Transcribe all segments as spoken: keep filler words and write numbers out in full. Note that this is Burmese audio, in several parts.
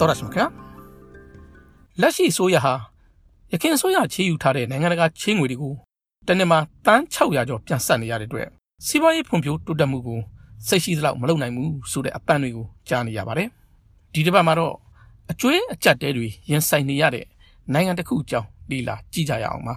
တော်ရရှိမှာလက်ရှိဆိုရဟာရခိုင်ဆိုရချေယူထားတဲ့နိုင်ငံတကာချင်းငွေတွေကိုတနေ့မှာတန်း၆ရာကျော်ပြန်ဆက်နေရတဲ့အတွက်စီးပွားရေးဖွံ့ဖြိုးတိုးတက်မှုကိုစိတ်ရှိသလောက်မလုပ်နိုင်ဘူးဆိုတဲ့အပန်းတွေကိုကြားနေရပါတယ်ဒီတစ်ပတ်မှာတော့အကျွေးအကြက်တဲတွေရင်ဆိုင်နေရတဲ့နိုင်ငံတစ်ခုအကြောင်းလေ့လာကြည့်ကြရအောင်ပါ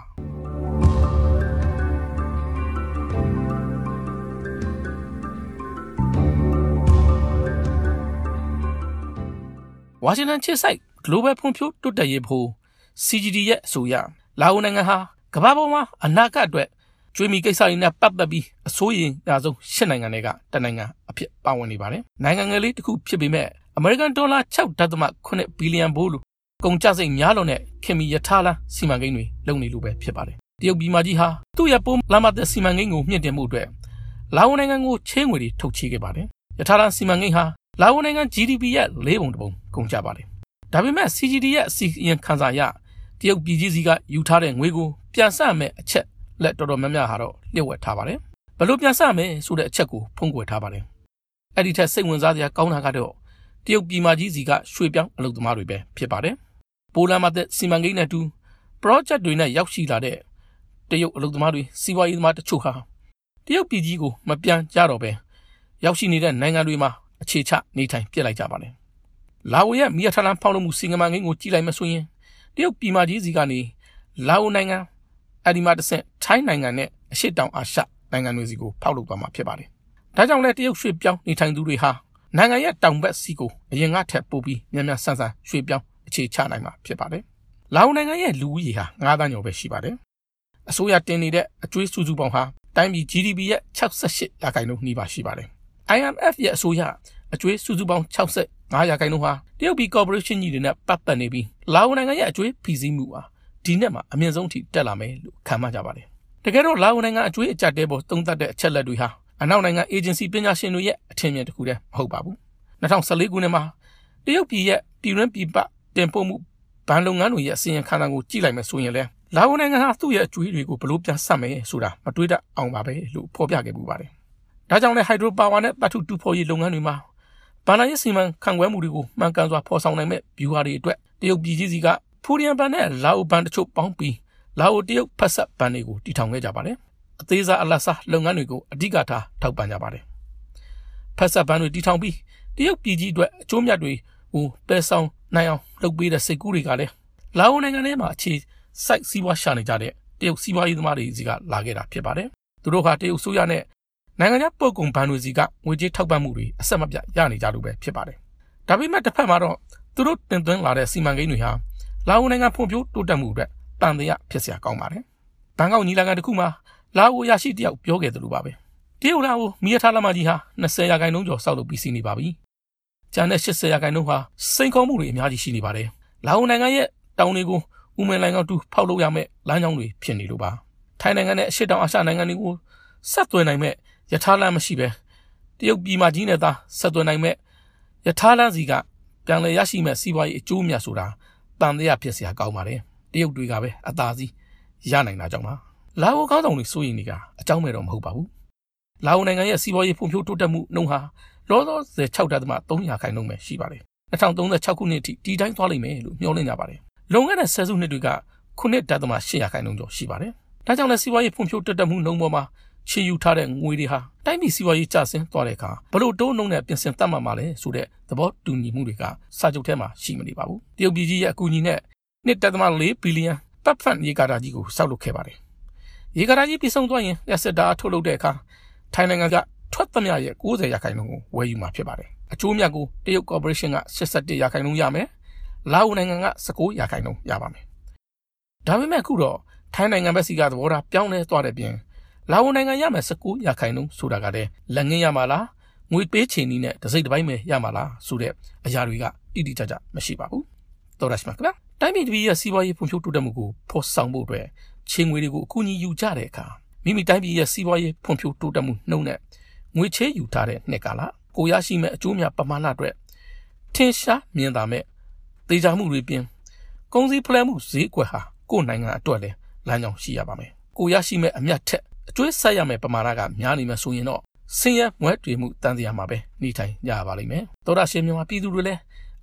ဝါရှင်တန်ခြေဆိုင် Global ဖွံ့ဖြိုးတိုးတက်ရေးဖို့ C G D ရဲ့အဆိုအရလာအိုနိုင်ငံဟာကမ္ဘာပေါ်မှာအနာဂတ်အတွက်ကျွေးမီကိစ္စတွေနဲ့ပတ်သက်ပြီးအစိုးရအဆုံးရှစ်နိုင်ငံတွေကတနိုင်ငံအဖြစ်ပါဝင်နေပါတယ်။နိုင်ငံငယ်လေးတစ်ခုဖြစ်ပေမဲ့အမေရိကန်ဒေါ်လာ၆.၇ဘီလီယံဘိုးလို့ကုန်ကျစရိတ်များလို့နဲ့ခင်မီရထားလမ်းစီမံကိန်းတွေလုပ်နေလို့ပဲဖြစ်ပါတယ်။တရုတ်ပြည်မကြီးဟာသူ့ရဲ့ပိုးလာမတဲ့စီမံကိန်းကိုမြင့်တင်မှုအတွက်လာအိုနိုင်ငံကိုချေးငွေတွေထုတ်ချေးခဲ့ပါတယ်။ရထားလမ်းစီမံကိန်းဟာလာအိုနိုင်ငံ G D P ရဲ့လေးပုံတစ်ပုံကုန်ကျပါတယ်။ဒါပေမဲ့ C G D ရဲ့အစီရင်ခံစာအရတရုတ်ပြည်ကြီးစီကယူထားတဲ့ငွေကိုပြန်ဆမဲ့အချက်လက်တော်တော်များများဟာတော့လျှို့ဝှက်ထားပါတယ်။ဘလို့ပြန်ဆမယ်ဆိုတဲ့အချက်ကိုဖုံးကွယ်ထားပါတယ်။အဲ့ဒီထက်စိတ်ဝင်စားစရာကောင်းတာကတော့တရုတ်ပြည်မကြီးစီကရွှေပြောင်းအလုပ်သမားတွေပဲဖြစ်ပါတယ်။ပိုလန်မှာတဲ့စီမံကိန်းနဲ့တူ project တွေနဲ့ရောက်ရှိလာတဲ့တရုတ်အလုပ်သမားတွေစီးပွားရေးသမားတချို့ဟာတရုတ်ပြည်ကြီးကိုမပြန်ကြတော့ပဲရောက်ရှိနေတဲ့နိုင်ငံတွေမှာအခြေချနေထိုင်ပြစ်လိုက်ကြပါတယ်။လာအိုရဲ့မီးရထားလမ်းဖောက်လုပ်မှုစီမံကိန်းကိုကြည့်လိုက်မှဆိုရင်တရုတ်ပြည်မကြီးစီကနေလာအိုနိုင်ငံအဒီမာတဆင့်ထိုင်းနိုင်ငံနဲ့အရှေ့တောင်အာရှနိုင်ငံတွေစီကိုဖောက်လုပ်သွားမှာဖြစ်ပါတယ်။ဒါကြောင့်လည်းတရုတ်ရွှေပြောင်းနေထိုင်သူတွေဟာနိုင်ငံရဲ့တောင်ဘက်စီကိုအရင်ကထက်ပိုပြီးများများဆန်းဆန်းရွှေပြောင်းအခြေချနိုင်မှာဖြစ်ပါတယ်။လာအိုနိုင်ငံရဲ့လူဦးရေဟာငါးသန်းကျော်ပဲရှိပါတယ်။အစိုးရတင်နေတဲ့အကျွေးစုစုပေါင်းဟာတိုင်းပြည် G D P ရဲ့၆၈ရာခိုင်နှုန်းနှီးပါရှိပါတယ်။ I M F ရဲ့အစိုးရအကျွေးစုစုပေါင်း၆၅ရာခိုင်နှုန်းဟာတရုတ်ပြည်ကော်ပိုရေးရှင်းကြီးတွေနဲ့ပတ်သက်နေပြီးလာအိုနိုင်ငံရဲ့အကျွေးဖိစီးမှုဟာဒီနှစ်မှာအမြင့်ဆုံးထိတက်လာမယ်လို့ခန့်မှန်းကြပါတယ်။တကယ်တော့လာအိုနိုင်ငံအကျွေးအကြက်တဲပေါ်သုံးသပ်တဲ့အချက်လက်တွေဟာအနောက်နိုင်ငံအေဂျင်စီပညာရှင်တွေရဲ့အထင်မြင်တစ်ခုတည်းမဟုတ်ပါဘူး။၂၀၁၄ခုနှစ်မှာတရုတ်ပြည်ရဲ့ပြည်တွင်းပြည်ပတင်ပို့မှုဘဏ်လုပ်ငန်းတွေရဲ့အစီရင်ခံစာကိုကြည့်လိုက်မယ်ဆိုရင်လည်းလာအိုနိုင်ငံဟာသူ့ရဲ့အကျွေးတွေကိုဘလို့ပြန်ဆပ်မယ်ဆိုတာမတွေးတတ်အောင်ပါပဲလို့ဖော်ပြခဲ့ပူပါတယ်။ဒါကြောင့်လည်းဟိုက်ဒရိုပါဝါနဲ့သတ္ထုတူဖော်ရေးလုပ်ငန်းတွေမှာဘာသာရေးစီမံခန့်ခွဲမှုတွေကိုမှန်ကန်စွာဖော်ဆောင်နိုင်မဲ့ဗျူဟာတွေအတွက်တရုတ်ပြည်ကြီးစီကဖူရီယန်ဘဏ်နဲ့လာအိုဘဏ်တချို့ပေါင်းပြီးလာအိုတရုတ်ဖက်ဆက်ဘဏ်တွေကိုတည်ထောင်ခဲ့ကြပါတယ်။အသေးစားအလတ်စားလုပ်ငန်းတွေကိုအဓိကထားထောက်ပံ့ကြပါတယ်။ဖက်ဆက်ဘဏ်တွေတည်ထောင်ပြီးတရုတ်ပြည်ကြီးအတွက်အကျိုးမြတ်တွေကိုပယ်ဆောင်နိုင်အောင်လုပ်ပေးတဲ့စိတ်ကူးတွေကလည်းလာအိုနိုင်ငံထဲမှာအခြေစိုက်စီးပွားရှာနေကြတဲ့တရုတ်စီးပွားရေးသမားတွေစီကလာခဲ့တာဖြစ်ပါတယ်။သူတို့ဟာတရုတ်ဆိုရနဲ့နိုင်ငံခြားပို့ကုန်ဘဏ်တွေစီကငွေကြေးထောက်ပံ့မှုတွေအဆက်မပြတ်ရနေကြလို့ပဲဖြစ်ပါတယ်။ဒါပေမဲ့တစ်ဖက်မှာတော့သူတို့တင်သွင်းလာတဲ့စီမံကိန်းတွေဟာလာအိုနိုင်ငံဖွံ့ဖြိုးတိုးတက်မှုအတွက်တန်တရားဖြစ်စရာကောင်းပါတယ်။ဘန်ကောက်ညီလာခံတစ်ခုမှာလာအိုရရှိတယောက်ပြောခဲ့သလိုပါပဲ။တရုတ်လာအိုမီးရထားလမ်းမကြီးဟာ၂၀ရာခိုင်နှုန်းကျော်ဆောက်လုပ်ပြီးစီးနေပါပြီ။ကျန်တဲ့၈၀ရာခိုင်နှုန်းဟာစိန်ခေါ်မှုတွေအများကြီးရှိနေပါတယ်။လာအိုနိုင်ငံရဲ့တောင်တွေကိုဦးမင်လိုင်ကောင်တူဖောက်လုပ်ရမယ့်လမ်းကြောင်းတွေဖြစ်နေလို့ပါ။ထိုင်းနိုင်ငံနဲ့အရှေ့တောင်အာရှနိုင်ငံတွေကိုဆက်သွယ်နိုင်မဲ့ရထားလမ်းမရှိပဲတရုတ်ပြည်မကြီးနဲ့သာဆက်သွယ်နိုင်မဲ့ရထားလမ်းစီကပြန်လည်ရရှိမဲ့စီးပွားရေးအကျိုးအမြတ်ဆိုတာတန်တရားဖြစ်စရာကောင်းပါတယ်တရုတ်တွေကပဲအသာစီးရနိုင်တာကြောင့်ပါလာအိုကောင်းဆောင်တွေစိုးရိမ်နေကအကြောင်းမဲ့တော့မဟုတ်ပါဘူးလာအိုနိုင်ငံရဲ့စီးပွားရေးဖွံ့ဖြိုးတိုးတက်မှုနှုန်းဟာလောလောဆယ်၆.၃ရာခိုင်နှုန်းပဲရှိပါတယ်၂၀၃၆ခုနှစ်အထိဒီတိုင်းသွားလိမ့်မယ်လို့မျှော်လင့်ကြပါတယ်လွန်ခဲ့တဲ့ဆယ်စုနှစ်တွေကခုနှစ်.၈ရာခိုင်နှုန်းကျော်ရှိပါတယ်ဒါကြောင့်လည်းစီးပွားရေးဖွံ့ဖြိုးတိုးတက်မှုနှုန်းပေါ်မှာချေယူထားတဲ့ငွေတွေဟာတိုင်းပြည်စီးပွားရေးကျဆင်းသွားတဲ့အခါဘလို့တိုးနှုန်းနဲ့ပြင်ဆင်တတ်မှတ်မှာလဲဆိုတဲ့သဘောတူညီမှုတွေကစာချုပ်ထဲမှာရှိမနေပါဘူးတရုတ်ပြည်ကြီးရဲ့အကူအညီနဲ့၂.၄ဘီလီယံပတ်ဖန်ရေကာတာကြီးကိုစောက်လုပ်ခဲ့ပါတယ်ရေကာတာကြီးပြီးဆုံးသွားရင်လက်စစ်တာထုတ်လုပ်တဲ့အခါထိုင်းနိုင်ငံကထွက်သမျှရဲ့၉၀ရာခိုင်နှုန်းကိုဝယ်ယူမှာဖြစ်ပါတယ်အကျိုးမြတ်ကိုတရုတ်ကော်ပိုရေးရှင်းက၈၁ရာခိုင်နှုန်းရမယ်လာအိုနိုင်ငံက၁၉ရာခိုင်နှုန်းရပါမယ်ဒါပေမဲ့အခုတော့ထိုင်းနိုင်ငံဘက်စီကသဘောထားပြောင်းလဲသွားတဲ့ပြင်လာအိုနိုင်ငံရမယ်၁၉ရာခိုင်နှုန်းဆိုတာကလည်းလက်ငင်းရမှာလားငွေပေးချေနီးနဲ့တစ်စိတ်တစ်ပိုင်းပဲရမှာလားဆိုတဲ့အရာတွေကတိတိကျကျမရှိပါဘူးတော်ရရှိမှာခင်ဗျာတိုင်းပြည်ပြည်ရဲ့စီးပွားရေးဖွံ့ဖြိုးတိုးတက်မှုကိုဖော်ဆောင်ဖို့အတွက်ချင်းငွေတွေကိုအကူအညီယူကြတဲ့အခါမိမိတိုင်းပြည်ရဲ့စီးပွားရေးဖွံ့ဖြိုးတိုးတက်မှုနှုန်းနဲ့ငွေချေးယူထားတဲ့နှစ်ကာလကိုရရှိမဲ့အကျိုးများပမာဏအတွက်ထင်ရှားမြင်သာမဲ့သေချာမှုတွေပြင်ကုန်စည်ဖလှယ်မှုဈေးကွက်ဟာကိုယ်နိုင်ငံအတွက်လည်းလမ်းကြောင်းရှိရပါမယ်ကိုရရှိမဲ့အမြတ်ထက်အကျွေးဆက်ရမယ့်ပမာဏကများနေမှဆိုရင်တော့ဆင်းရဲမွဲတေမှုတန်တရားမှာပဲနေထိုင်ကြရပါလိမ့်မယ်သောတာရှင်မြန်မာပြည်သူတွေလည်း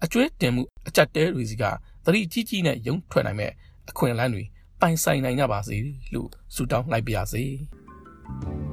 အကျွေးတင်မှုအကြက်တဲတွေစီကသတိကြီးကြီးနဲ့ရုံထွက်နိုင်မဲ့အခွင့်အလမ်းတွေပိုင်ဆိုင်နိုင်ကြပါစေလို့ဆုတောင်းလိုက်ပါရစေ။